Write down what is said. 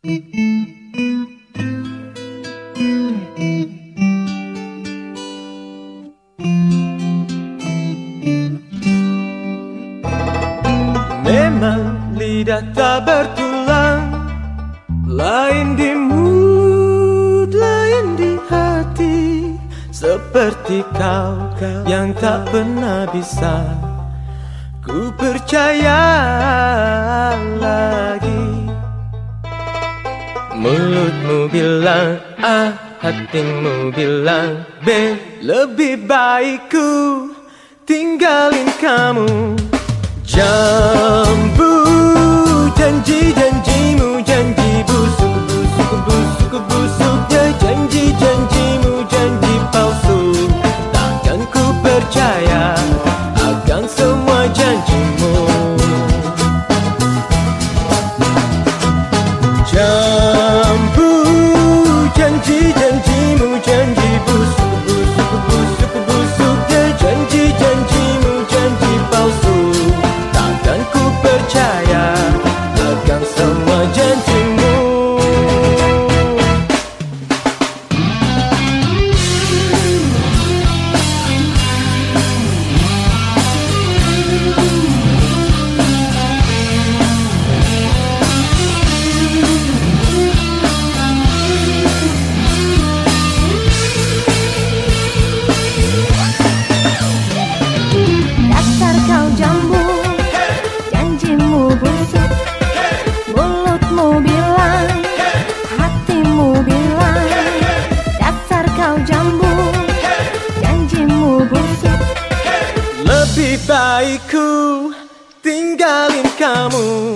Memang lidah tak bertulang, lain di mulut, lain di hati. Seperti kau yang tak pernah bisa ku percaya lagi. Mulutmu bilang A, hatimu bilang B. Lebih baik ku tinggalin kamu. Jambu janji-janjimu, janji busuk, busuk, busuk, busuknya janji-janjimu, janji palsu. Takkan ku percaya akan semua janjimu. Jambu janji-janjimu, janji busuk, busuk, busuk, busuknya janji-janjimu, janji palsu. Takkan ku percaya akan semua janjimu. Dasar kau jambu, janjimu busuk. Mulutmu bilang, hatimu bilang. Dasar kau jambu, janjimu busuk. Lebih baik ku tinggalin kamu.